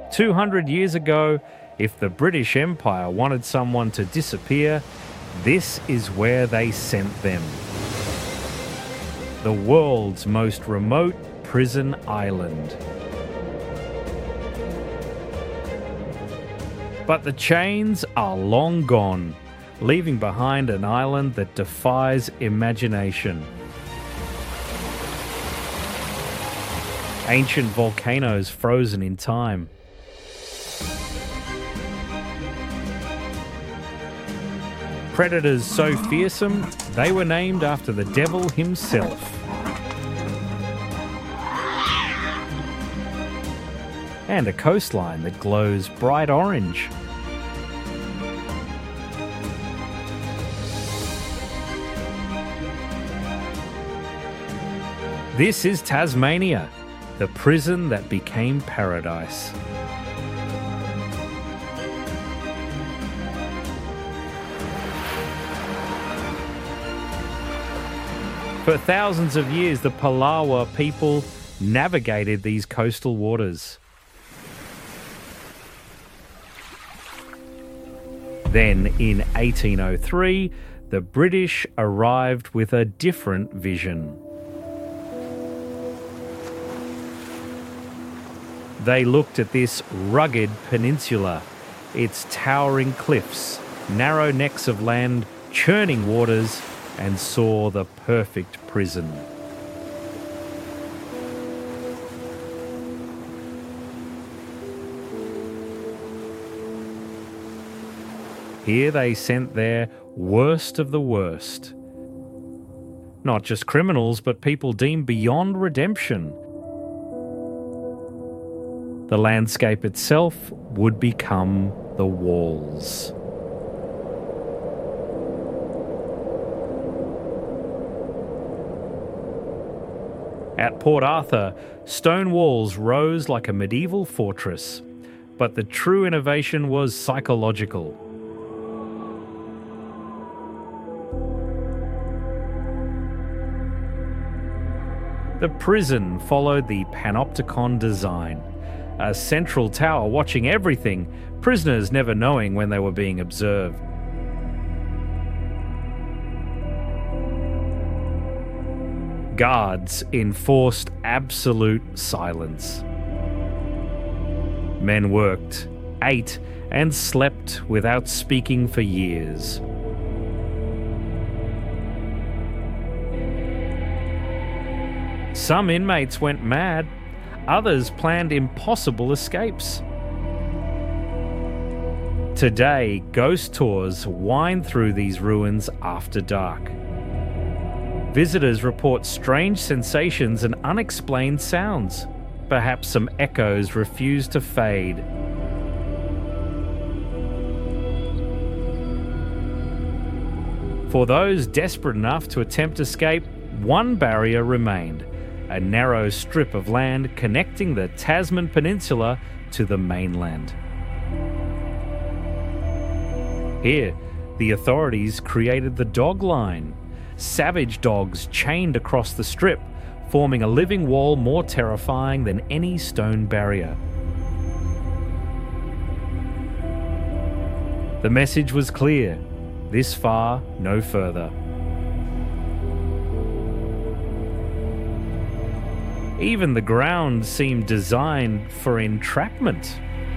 200 years ago, if the British Empire wanted someone to disappear, this is where they sent them. The world's most remote prison island. But the chains are long gone, leaving behind an island that defies imagination. Ancient volcanoes frozen in time. Predators so fearsome, they were named after the devil himself. And a coastline that glows bright orange. This is Tasmania, the prison that became paradise. For thousands of years, the Palawa people navigated these coastal waters. Then, in 1803, the British arrived with a different vision. They looked at this rugged peninsula, its towering cliffs, narrow necks of land, churning waters, and saw the perfect prison. Here they sent their worst of the worst. Not just criminals, but people deemed beyond redemption. The landscape itself would become the walls. At Port Arthur, stone walls rose like a medieval fortress, but the true innovation was psychological. The prison followed the panopticon design, a central tower watching everything, prisoners never knowing when they were being observed. Guards enforced absolute silence. Men worked, ate, and slept without speaking for years. Some inmates went mad, others planned impossible escapes. Today, ghost tours wind through these ruins after dark. Visitors report strange sensations and unexplained sounds. Perhaps some echoes refuse to fade. For those desperate enough to attempt escape, one barrier remained. A narrow strip of land connecting the Tasman Peninsula to the mainland. Here, the authorities created the dog line. Savage dogs chained across the strip, forming a living wall more terrifying than any stone barrier. The message was clear: this far, no further. Even the ground seemed designed for entrapment.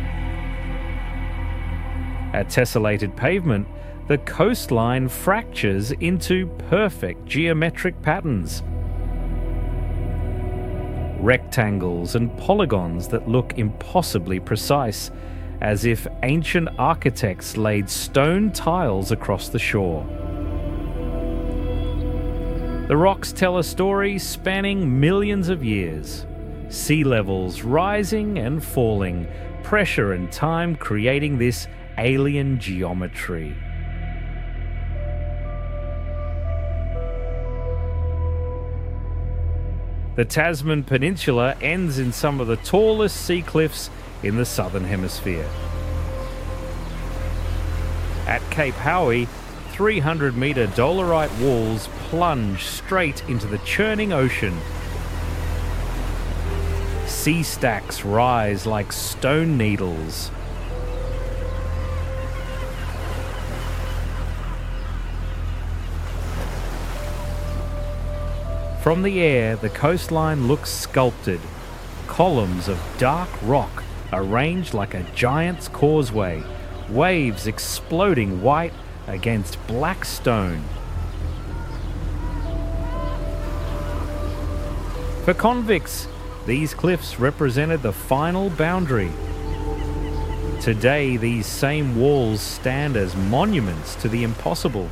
At tessellated pavement, the coastline fractures into perfect geometric patterns. Rectangles and polygons that look impossibly precise, as if ancient architects laid stone tiles across the shore. The rocks tell a story spanning millions of years. Sea levels rising and falling, pressure and time creating this alien geometry. The Tasman Peninsula ends in some of the tallest sea cliffs in the Southern Hemisphere. At Cape Howie, 300-metre dolerite walls plunge straight into the churning ocean. sea stacks rise like stone needles. From the air, the coastline looks sculpted. Columns of dark rock arranged like a giant's causeway, waves exploding white against black stone. For convicts, these cliffs represented the final boundary. Today, these same walls stand as monuments to the impossible.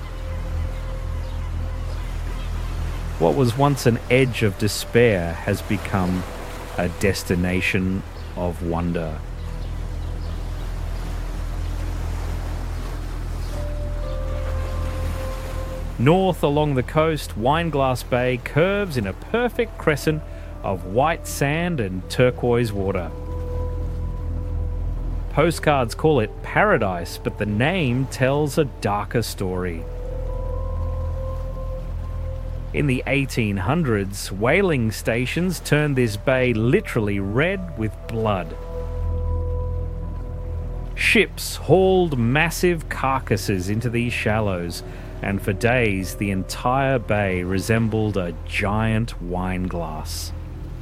What was once an edge of despair has become a destination of wonder. North along the coast, Wineglass Bay curves in a perfect crescent of white sand and turquoise water. Postcards call it paradise, but the name tells a darker story. In the 1800s, whaling stations turned this bay literally red with blood. Ships hauled massive carcasses into these shallows, and for days the entire bay resembled a giant wine glass.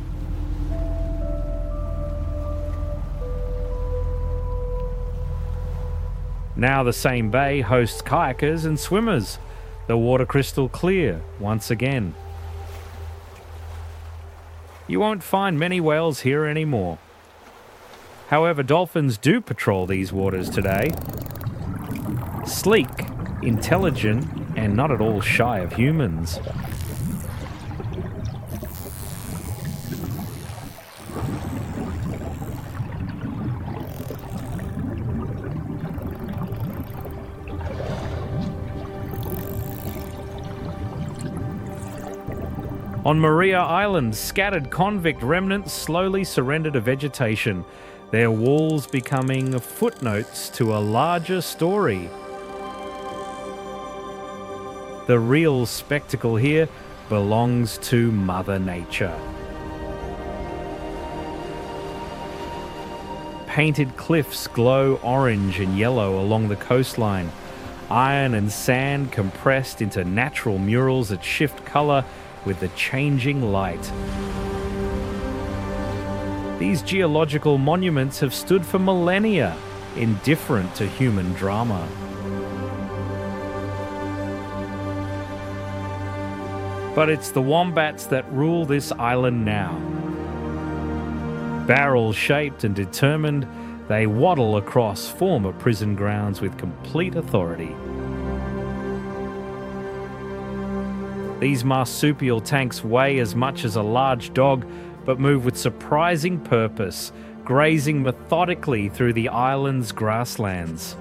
Now the same bay hosts kayakers and swimmers, the water crystal clear once again. You won't find many whales here anymore. However, dolphins do patrol these waters today. Sleek, intelligent, and not at all shy of humans. On Maria Island, scattered convict remnants slowly surrender to vegetation, their walls becoming footnotes to a larger story. The real spectacle here belongs to Mother Nature. Painted cliffs glow orange and yellow along the coastline, iron and sand compressed into natural murals that shift colour with the changing light. These geological monuments have stood for millennia, indifferent to human drama. But it's the wombats that rule this island now. Barrel-shaped and determined, they waddle across former prison grounds with complete authority. These marsupial tanks weigh as much as a large dog, but move with surprising purpose, grazing methodically through the island's grasslands.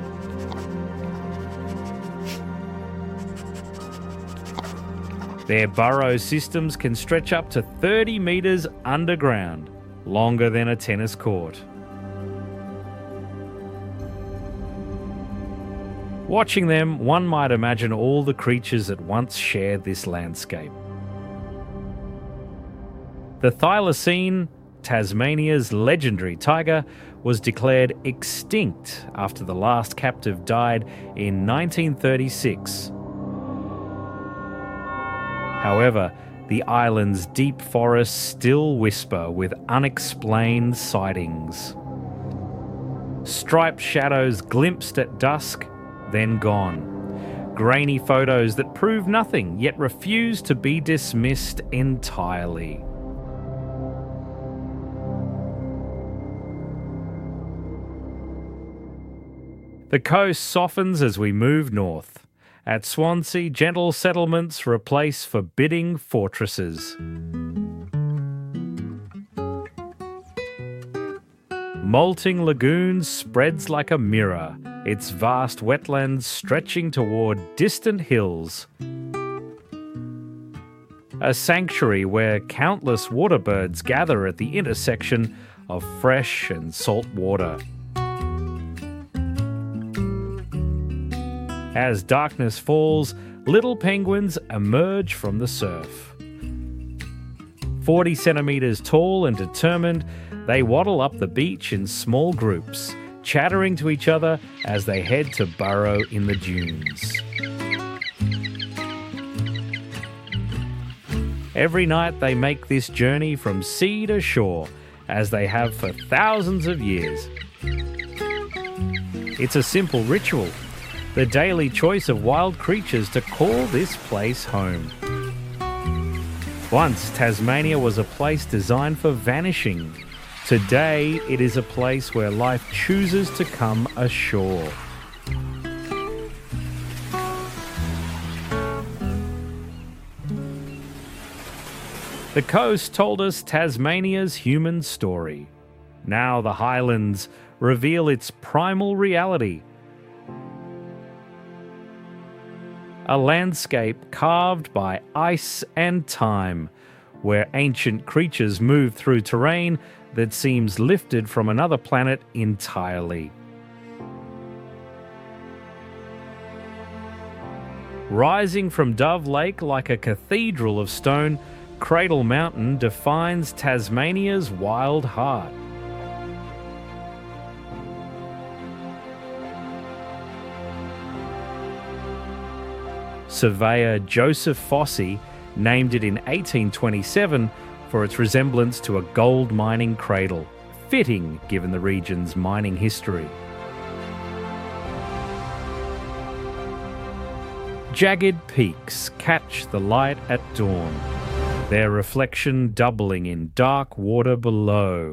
Their burrow systems can stretch up to 30 metres underground, longer than a tennis court. Watching them, one might imagine all the creatures that once shared this landscape. The thylacine, Tasmania's legendary tiger, was declared extinct after the last captive died in 1936. However, the island's deep forests still whisper with unexplained sightings. Striped shadows glimpsed at dusk, then gone. Grainy photos that prove nothing, yet refuse to be dismissed entirely. The coast softens as we move north. At Swansea, gentle settlements replace forbidding fortresses. Molting lagoons spreads like a mirror, its vast wetlands stretching toward distant hills. A sanctuary where countless waterbirds gather at the intersection of fresh and salt water. As darkness falls, little penguins emerge from the surf. 40 centimeters tall and determined, they waddle up the beach in small groups, chattering to each other as they head to burrow in the dunes. Every night they make this journey from sea to shore, as they have for thousands of years. It's a simple ritual, the daily choice of wild creatures to call this place home. Once, Tasmania was a place designed for vanishing. Today, it is a place where life chooses to come ashore. The coast told us Tasmania's human story. Now the highlands reveal its primal reality. A landscape carved by ice and time, where ancient creatures move through terrain that seems lifted from another planet entirely. Rising from Dove Lake like a cathedral of stone, Cradle Mountain defines Tasmania's wild heart. Surveyor Joseph Fossey named it in 1827 for its resemblance to a gold mining cradle, fitting given the region's mining history. Jagged peaks catch the light at dawn, their reflection doubling in dark water below.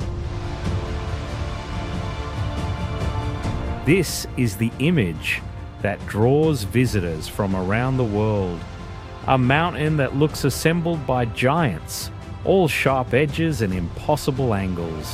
This is the image that draws visitors from around the world. A mountain that looks assembled by giants, all sharp edges and impossible angles.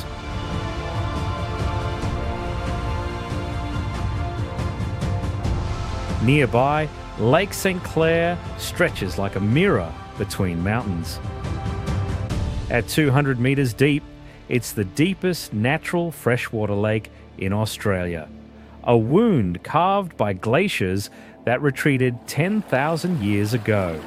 Nearby, Lake St. Clair stretches like a mirror between mountains. At 200 metres deep, it's the deepest natural freshwater lake in Australia. A wound carved by glaciers that retreated 10,000 years ago.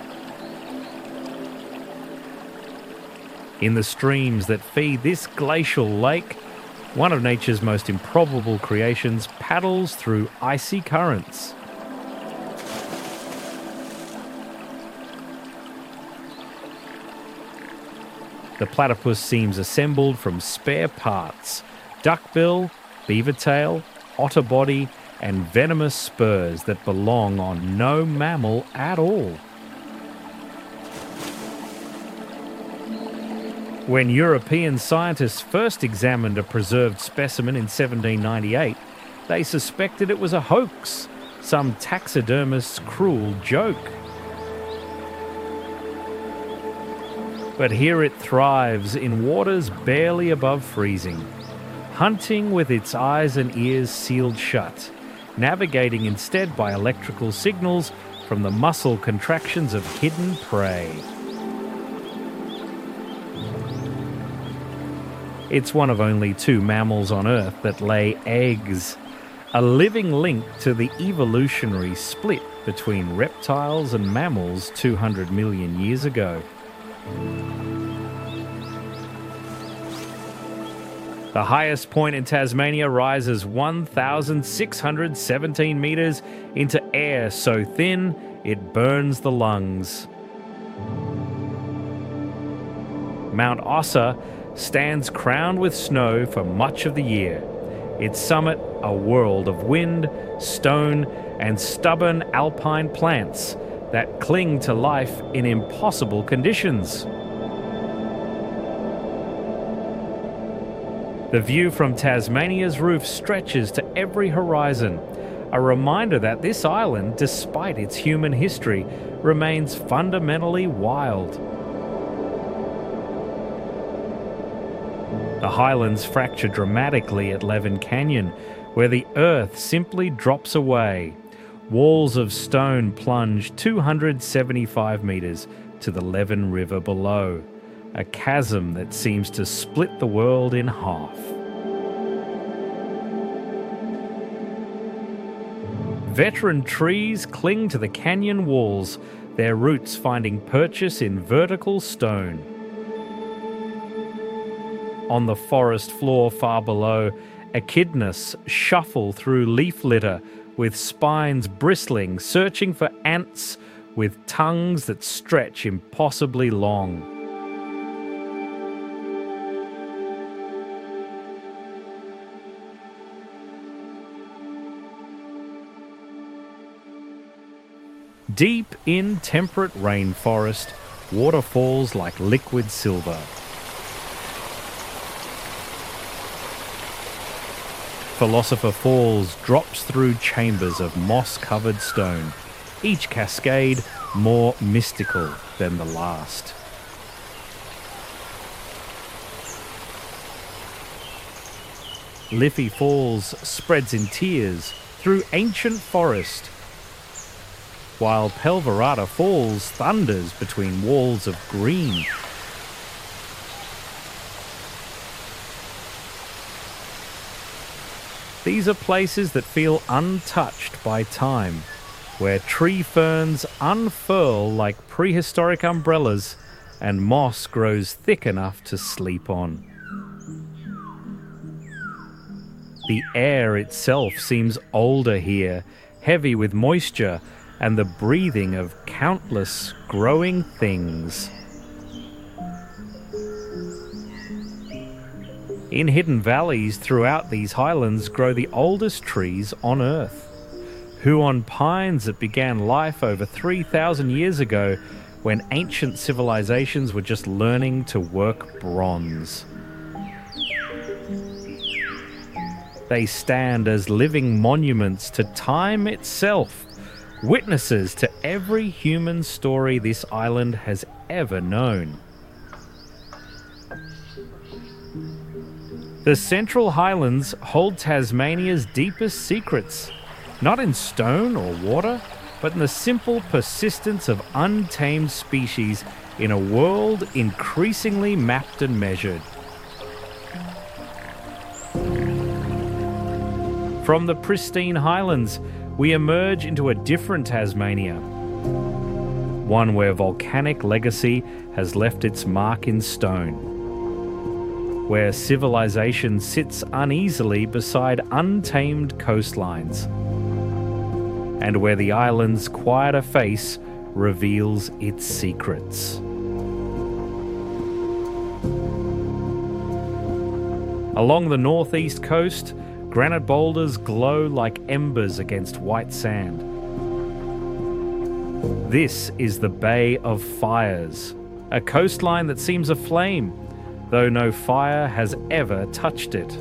In the streams that feed this glacial lake, one of nature's most improbable creations paddles through icy currents. The platypus seems assembled from spare parts: duckbill, beaver tail, otter body, and venomous spurs that belong on no mammal at all. When European scientists first examined a preserved specimen in 1798, they suspected it was a hoax, some taxidermist's cruel joke. But here it thrives in waters barely above freezing, hunting with its eyes and ears sealed shut, navigating instead by electrical signals from the muscle contractions of hidden prey. It's one of only 2 mammals on Earth that lay eggs, a living link to the evolutionary split between reptiles and mammals 200 million years ago. The highest point in Tasmania rises 1,617 metres into air so thin it burns the lungs. Mount Ossa stands crowned with snow for much of the year. Its summit a world of wind, stone, and stubborn alpine plants that cling to life in impossible conditions. The view from Tasmania's roof stretches to every horizon, a reminder that this island, despite its human history, remains fundamentally wild. The highlands fracture dramatically at Leven Canyon, where the earth simply drops away. Walls of stone plunge 275 metres to the Leven River below, a chasm that seems to split the world in half. Veteran trees cling to the canyon walls, their roots finding purchase in vertical stone. On the forest floor far below, echidnas shuffle through leaf litter with spines bristling, searching for ants with tongues that stretch impossibly long. Deep in temperate rainforest, water falls like liquid silver. Philosopher Falls drops through chambers of moss-covered stone, each cascade more mystical than the last. Liffey Falls spreads in tears through ancient forest, while Pelverata Falls thunders between walls of green. These are places that feel untouched by time, where tree ferns unfurl like prehistoric umbrellas and moss grows thick enough to sleep on. The air itself seems older here, heavy with moisture and the breathing of countless growing things. In hidden valleys throughout these highlands grow the oldest trees on Earth. Huon pines that began life over 3,000 years ago when ancient civilizations were just learning to work bronze. They stand as living monuments to time itself, witnesses to every human story this island has ever known. The Central Highlands hold Tasmania's deepest secrets, not in stone or water, but in the simple persistence of untamed species in a world increasingly mapped and measured. From the pristine highlands, we emerge into a different Tasmania, one where volcanic legacy has left its mark in stone, where civilization sits uneasily beside untamed coastlines, and where the island's quieter face reveals its secrets. Along the northeast coast, granite boulders glow like embers against white sand. This is the Bay of Fires, a coastline that seems aflame, though no fire has ever touched it.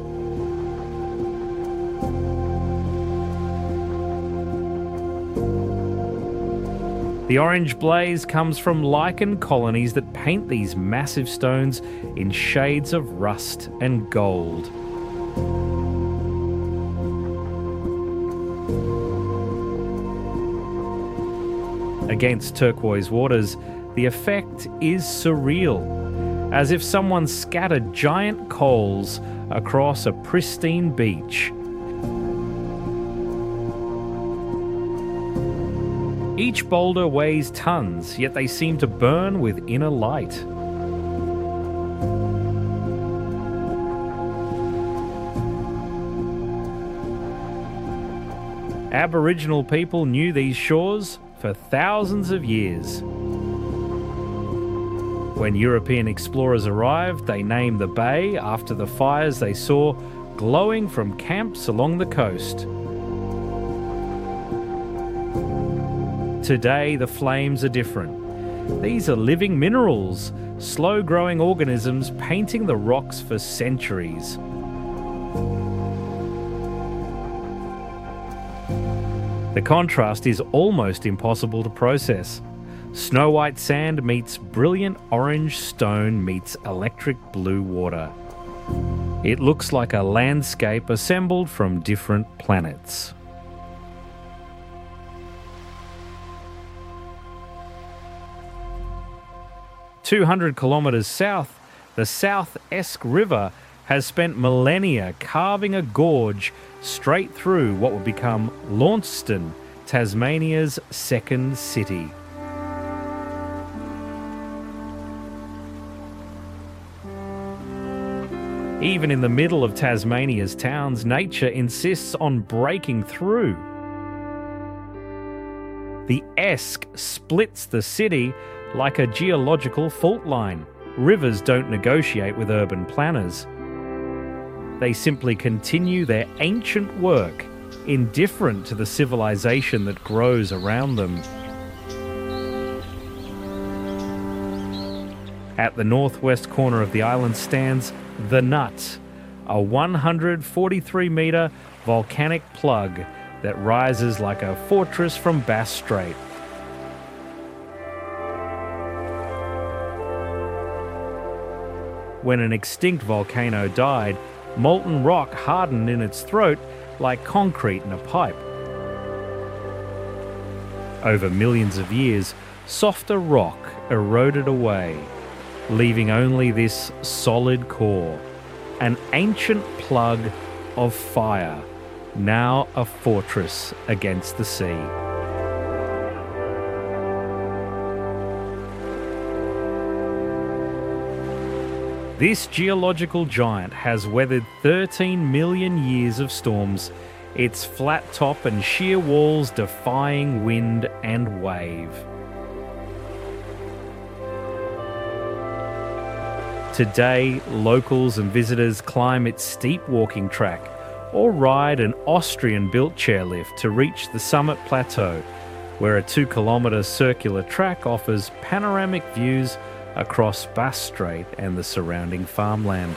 The orange blaze comes from lichen colonies that paint these massive stones in shades of rust and gold. Against turquoise waters, the effect is surreal, as if someone scattered giant coals across a pristine beach. Each boulder weighs tons, yet they seem to burn with inner light. Aboriginal people knew these shores for thousands of years. When European explorers arrived, they named the bay after the fires they saw glowing from camps along the coast. Today, the flames are different. These are living minerals, slow-growing organisms painting the rocks for centuries. The contrast is almost impossible to process. Snow white sand meets brilliant orange stone meets electric blue water. It looks like a landscape assembled from different planets. "200 kilometres south, the South Esk River has spent millennia carving a gorge straight through what would become Launceston, Tasmania's second city. Even in the middle of Tasmania's towns, nature insists on breaking through. The Esk splits the city like a geological fault line. Rivers don't negotiate with urban planners. They simply continue their ancient work, indifferent to the civilization that grows around them. At the northwest corner of the island stands The Nut, a 143-metre volcanic plug that rises like a fortress from Bass Strait. When an extinct volcano died, molten rock hardened in its throat like concrete in a pipe. Over millions of years, softer rock eroded away, leaving only this solid core, an ancient plug of fire, now a fortress against the sea. This geological giant has weathered 13 million years of storms, its flat top and sheer walls defying wind and wave. Today, locals and visitors climb its steep walking track or ride an Austrian-built chairlift to reach the summit plateau, where a 2-kilometre circular track offers panoramic views across Bass Strait and the surrounding farmland.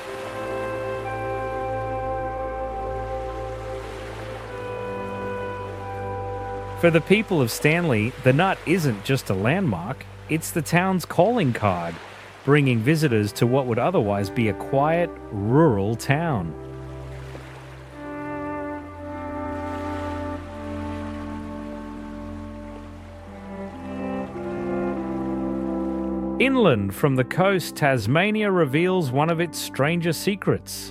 For the people of Stanley, the Nut isn't just a landmark, it's the town's calling card, bringing visitors to what would otherwise be a quiet, rural town. Inland from the coast, Tasmania reveals one of its stranger secrets.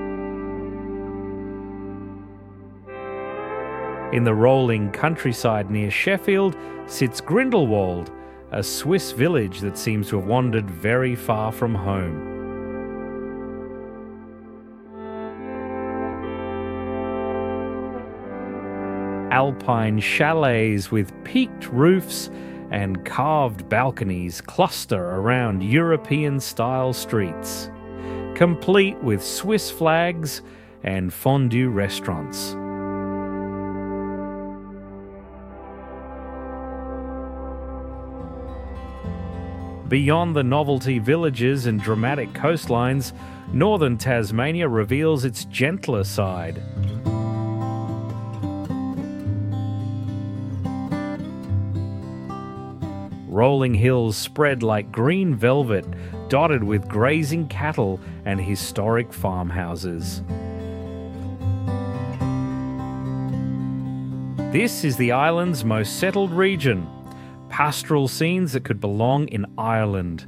In the rolling countryside near Sheffield sits Grindelwald, a Swiss village that seems to have wandered very far from home. Alpine chalets with peaked roofs and carved balconies cluster around European-style streets, complete with Swiss flags and fondue restaurants. Beyond the novelty villages and dramatic coastlines, northern Tasmania reveals its gentler side. Rolling hills spread like green velvet, dotted with grazing cattle and historic farmhouses. This is the island's most settled region, pastoral scenes that could belong in Ireland.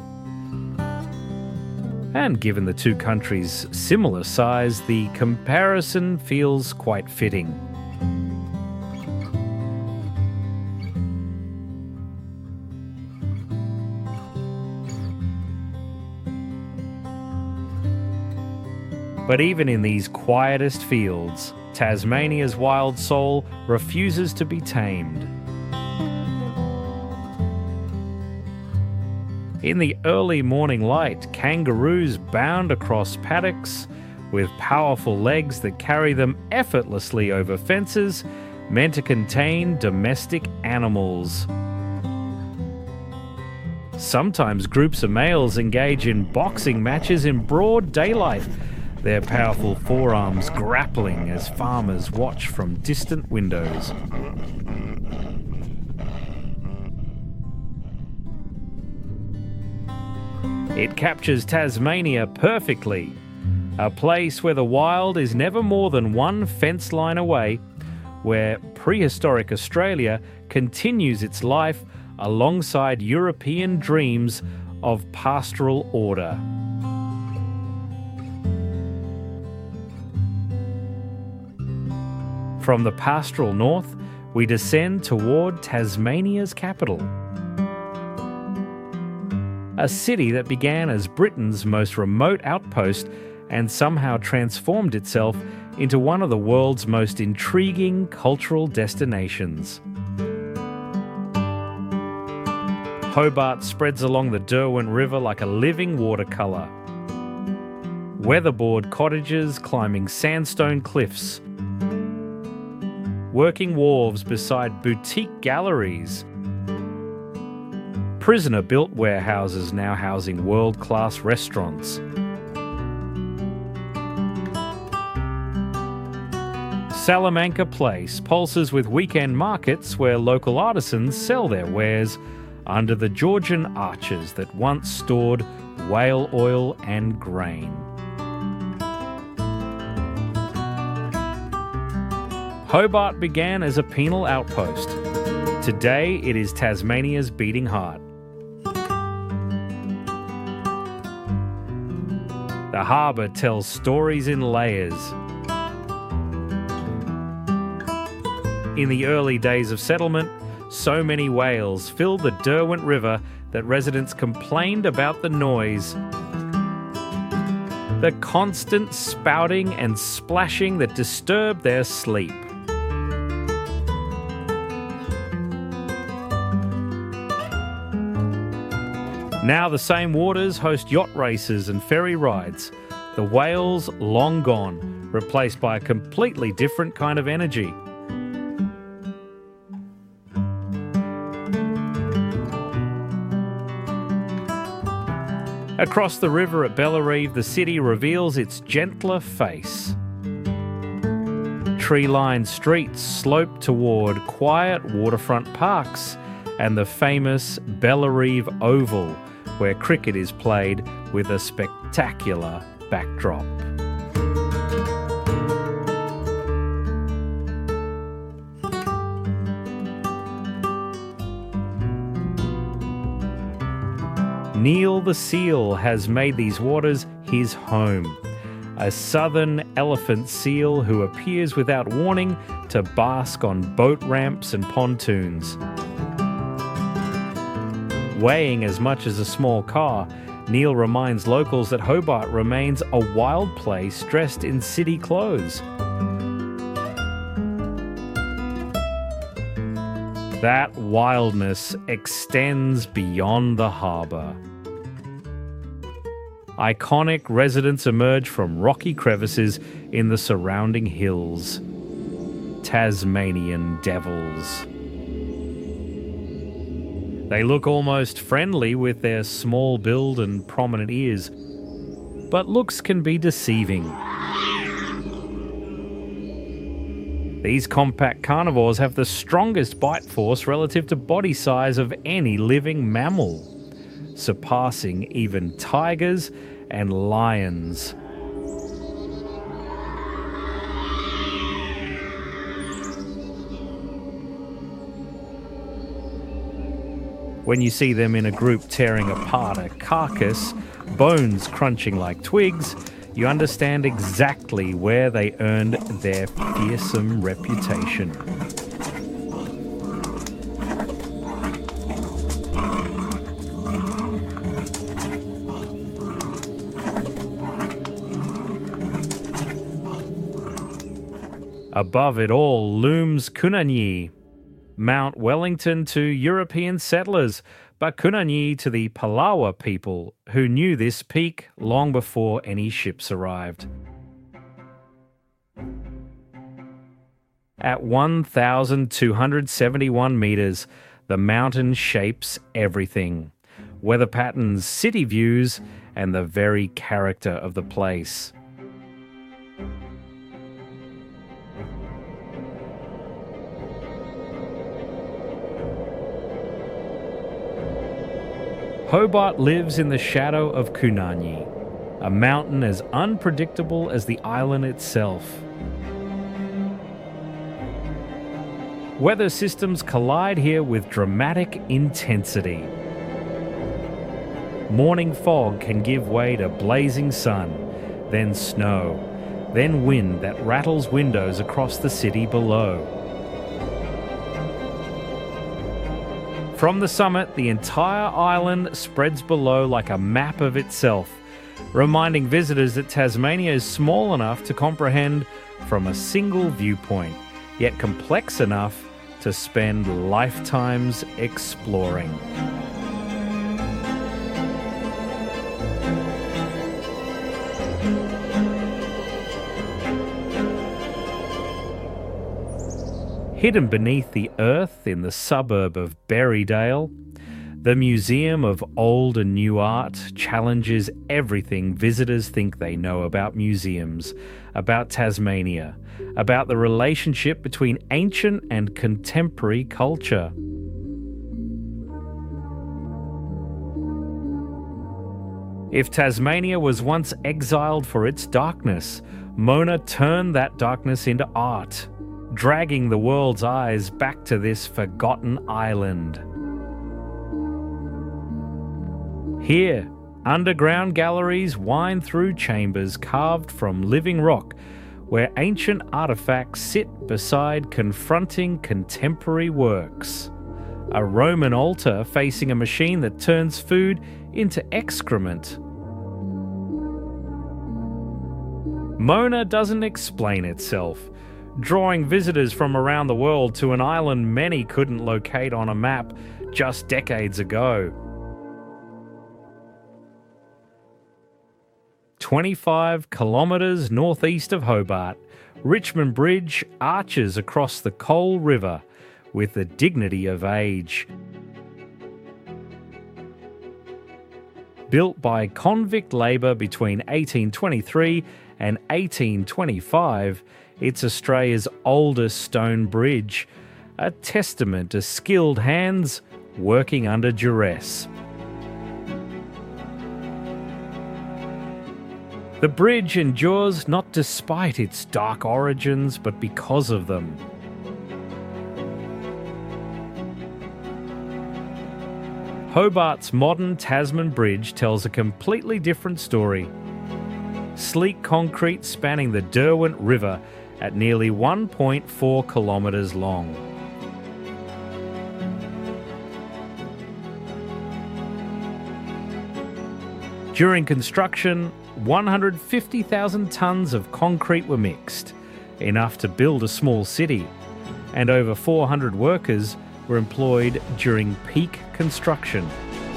And given the two countries' similar size, the comparison feels quite fitting. But even in these quietest fields, Tasmania's wild soul refuses to be tamed. In the early morning light, kangaroos bound across paddocks with powerful legs that carry them effortlessly over fences meant to contain domestic animals. Sometimes groups of males engage in boxing matches in broad daylight, their powerful forearms grappling as farmers watch from distant windows. It captures Tasmania perfectly, a place where the wild is never more than one fence line away, where prehistoric Australia continues its life alongside European dreams of pastoral order. From the pastoral north, we descend toward Tasmania's capital. A city that began as Britain's most remote outpost and somehow transformed itself into one of the world's most intriguing cultural destinations. Hobart spreads along the Derwent River like a living watercolour. Weatherboard cottages climbing sandstone cliffs. Working wharves beside boutique galleries. Prisoner-built warehouses now housing world-class restaurants. Salamanca Place pulses with weekend markets where local artisans sell their wares under the Georgian arches that once stored whale oil and grain. Hobart began as a penal outpost. Today it is Tasmania's beating heart. The harbour tells stories in layers. In the early days of settlement, so many whales filled the Derwent River that residents complained about the noise. The constant spouting and splashing that disturbed their sleep. Now the same waters host yacht races and ferry rides. The whales long gone, replaced by a completely different kind of energy. Across the river at Bellerive, the city reveals its gentler face. Tree-lined streets slope toward quiet waterfront parks and the famous Bellerive Oval, where cricket is played with a spectacular backdrop. Neil the seal has made these waters his home. A southern elephant seal who appears without warning to bask on boat ramps and pontoons. Weighing as much as a small car, Neil reminds locals that Hobart remains a wild place dressed in city clothes. That wildness extends beyond the harbour. Iconic residents emerge from rocky crevices in the surrounding hills. Tasmanian devils. They look almost friendly with their small build and prominent ears, but looks can be deceiving. These compact carnivores have the strongest bite force relative to body size of any living mammal, surpassing even tigers and lions. When you see them in a group tearing apart a carcass, bones crunching like twigs, you understand exactly where they earned their fearsome reputation. Above it all looms Kunanyi, Mount Wellington to European settlers, but Kunanyi to the Palawa people who knew this peak long before any ships arrived. At 1,271 metres, the mountain shapes everything. Weather patterns, city views, and the very character of the place. Hobart lives in the shadow of Kunanyi, a mountain as unpredictable as the island itself. Weather systems collide here with dramatic intensity. Morning fog can give way to blazing sun, then snow, then wind that rattles windows across the city below. From the summit, the entire island spreads below like a map of itself. reminding visitors that Tasmania is small enough to comprehend from a single viewpoint, yet complex enough to spend lifetimes exploring. Hidden beneath the earth in the suburb of Berrydale, the Museum of Old and New Art challenges everything visitors think they know about museums, about Tasmania, about the relationship between ancient and contemporary culture. If Tasmania was once exiled for its darkness, Mona turned that darkness into art, dragging the world's eyes back to this forgotten island. Here, underground galleries wind through chambers carved from living rock, where ancient artifacts sit beside confronting contemporary works. A Roman altar facing a machine that turns food into excrement. Mona doesn't explain itself, drawing visitors from around the world to an island many couldn't locate on a map just decades ago. 25 kilometres northeast of Hobart, Richmond Bridge arches across the Coal River with the dignity of age. Built by convict labour between 1823 and 1825, it's Australia's oldest stone bridge, a testament to skilled hands working under duress. The bridge endures not despite its dark origins, but because of them. Hobart's modern Tasman Bridge tells a completely different story. Sleek concrete spanning the Derwent River at nearly 1.4 kilometres long. During construction, 150,000 tonnes of concrete were mixed, enough to build a small city, and over 400 workers were employed during peak construction.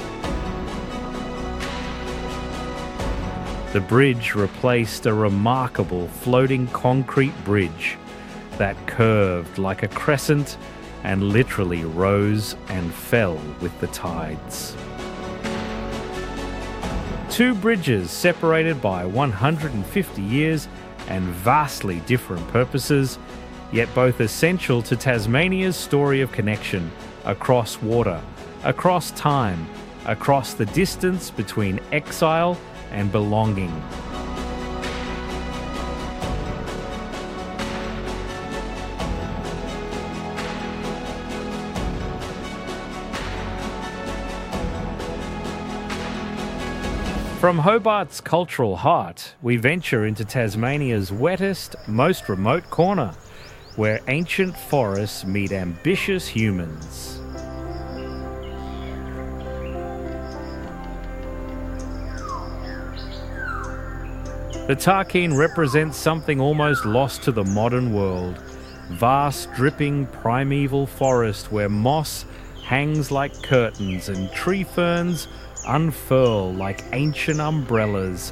The bridge replaced a remarkable floating concrete bridge that curved like a crescent and literally rose and fell with the tides. Two bridges separated by 150 years and vastly different purposes, yet both essential to Tasmania's story of connection across water, across time, across the distance between exile and belonging. From Hobart's cultural heart, we venture into Tasmania's wettest, most remote corner, where ancient forests meet ambitious humans. The Tarkine represents something almost lost to the modern world. Vast, dripping, primeval forest where moss hangs like curtains and tree ferns unfurl like ancient umbrellas.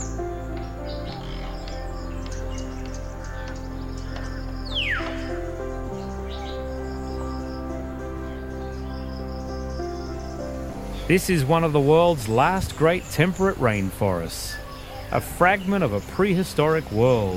This is one of the world's last great temperate rainforests, a fragment of a prehistoric world.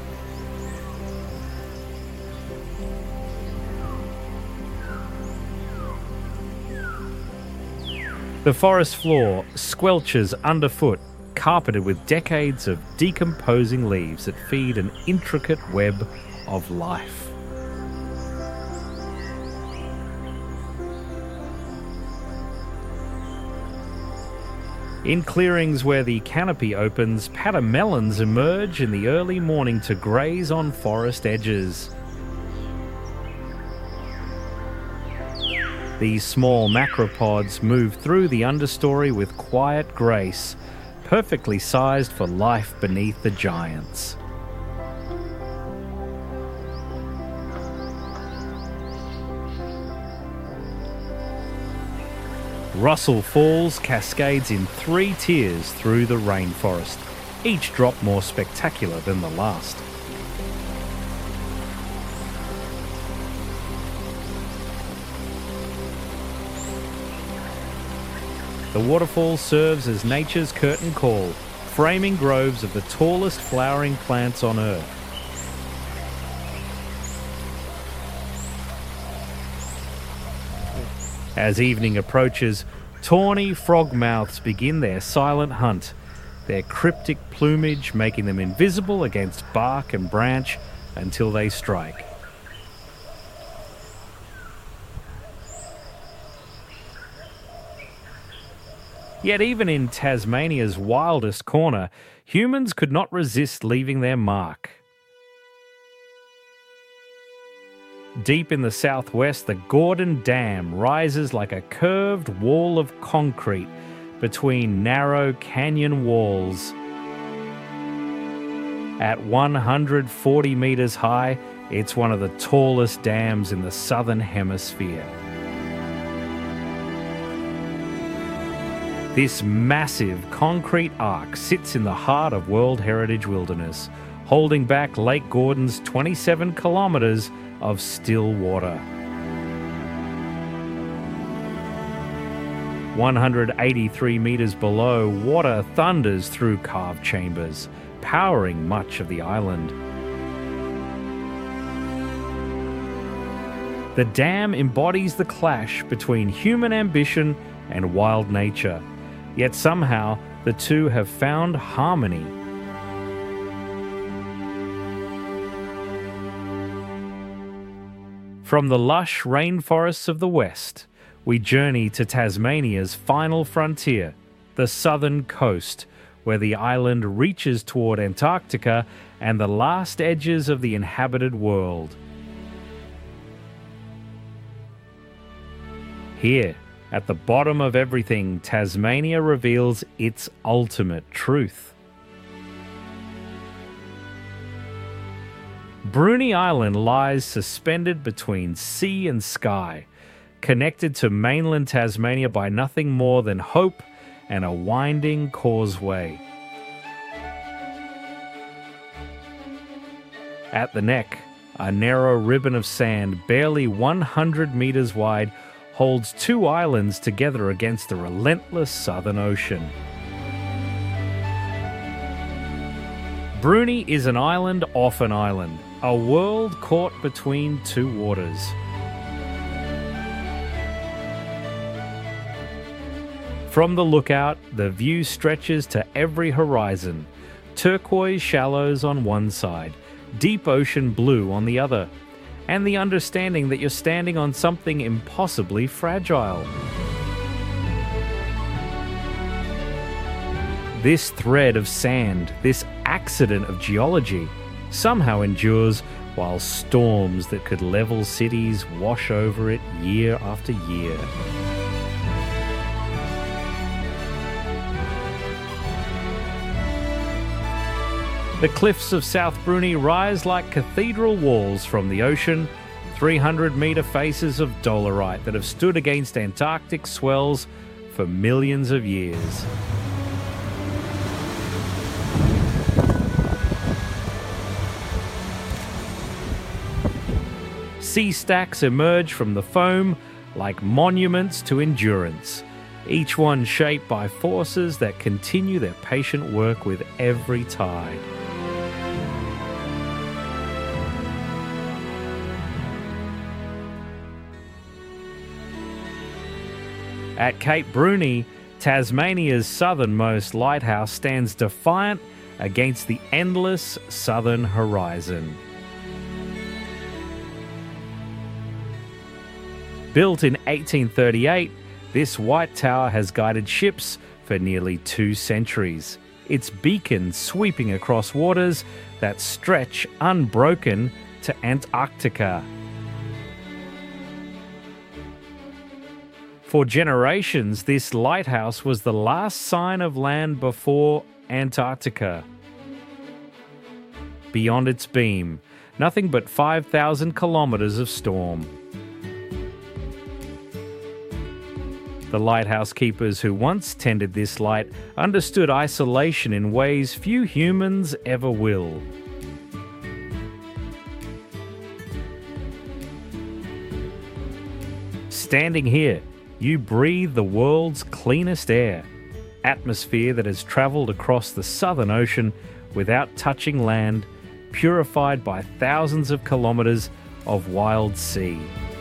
The forest floor squelches underfoot, carpeted with decades of decomposing leaves that feed an intricate web of life. In clearings where the canopy opens, pademelons emerge in the early morning to graze on forest edges. These small macropods move through the understory with quiet grace, perfectly sized for life beneath the giants. Russell Falls cascades in 3 tiers through the rainforest, each drop more spectacular than the last. The waterfall serves as nature's curtain call, framing groves of the tallest flowering plants on Earth. As evening approaches, tawny frogmouths begin their silent hunt, their cryptic plumage making them invisible against bark and branch until they strike. Yet even in Tasmania's wildest corner, humans could not resist leaving their mark. Deep in the southwest, the Gordon Dam rises like a curved wall of concrete between narrow canyon walls. At 140 metres high, it's one of the tallest dams in the southern hemisphere. This massive concrete arc sits in the heart of World Heritage Wilderness, holding back Lake Gordon's 27 kilometres of still water. 183 metres below, water thunders through carved chambers, powering much of the island. The dam embodies the clash between human ambition and wild nature, yet somehow the two have found harmony. From the lush rainforests of the west, we journey to Tasmania's final frontier, the southern coast, where the island reaches toward Antarctica and the last edges of the inhabited world. Here, at the bottom of everything, Tasmania reveals its ultimate truth. Bruny Island lies suspended between sea and sky, connected to mainland Tasmania by nothing more than hope and a winding causeway. At the neck, a narrow ribbon of sand, barely 100 metres wide, holds 2 islands together against the relentless Southern Ocean. Bruny is an island off an island, a world caught between 2 waters. From the lookout, the view stretches to every horizon. Turquoise shallows on one side, deep ocean blue on the other, and the understanding that you're standing on something impossibly fragile. This thread of sand, this accident of geology, somehow endures while storms that could level cities wash over it year after year. The cliffs of South Bruny rise like cathedral walls from the ocean, 300-metre faces of dolerite that have stood against Antarctic swells for millions of years. Sea stacks emerge from the foam like monuments to endurance, each one shaped by forces that continue their patient work with every tide. At Cape Bruny, Tasmania's southernmost lighthouse stands defiant against the endless southern horizon. Built in 1838, this white tower has guided ships for nearly 2 centuries, its beacon sweeping across waters that stretch unbroken to Antarctica. For generations, this lighthouse was the last sign of land before Antarctica. Beyond its beam, nothing but 5,000 kilometres of storm. The lighthouse keepers who once tended this light understood isolation in ways few humans ever will. Standing here, you breathe the world's cleanest air, atmosphere that has travelled across the Southern Ocean without touching land, purified by thousands of kilometres of wild sea.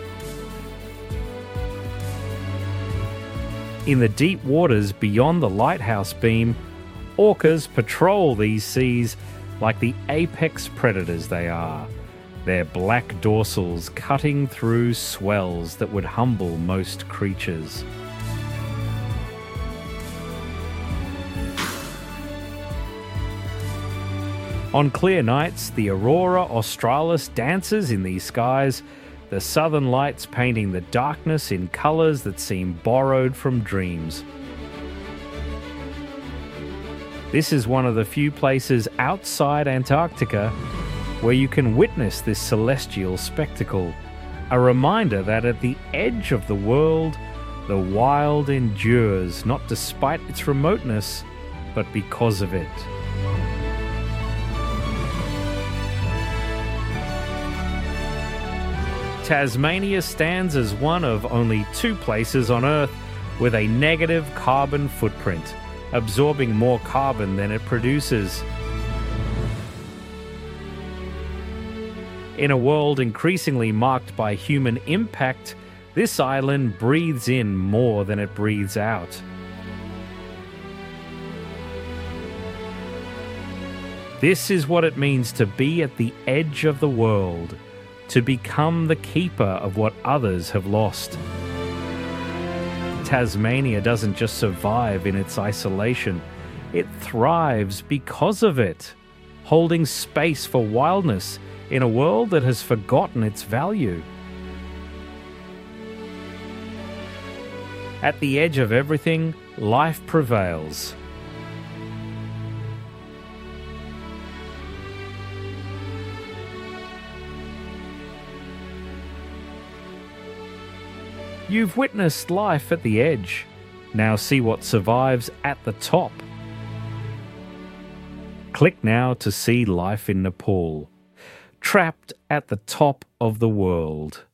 In the deep waters beyond the lighthouse beam, orcas patrol these seas like the apex predators they are, their black dorsals cutting through swells that would humble most creatures. On clear nights, the aurora australis dances in these skies, the southern lights painting the darkness in colours that seem borrowed from dreams. This is one of the few places outside Antarctica where you can witness this celestial spectacle, a reminder that at the edge of the world, the wild endures not despite its remoteness, but because of it. Tasmania stands as one of only 2 places on Earth with a negative carbon footprint, absorbing more carbon than it produces. In a world increasingly marked by human impact, this island breathes in more than it breathes out. This is what it means to be at the edge of the world, to become the keeper of what others have lost. Tasmania doesn't just survive in its isolation, it thrives because of it, holding space for wildness in a world that has forgotten its value. At the edge of everything, life prevails. You've witnessed life at the edge. Now see what survives at the top. Click now to see life in Nepal, trapped at the top of the world.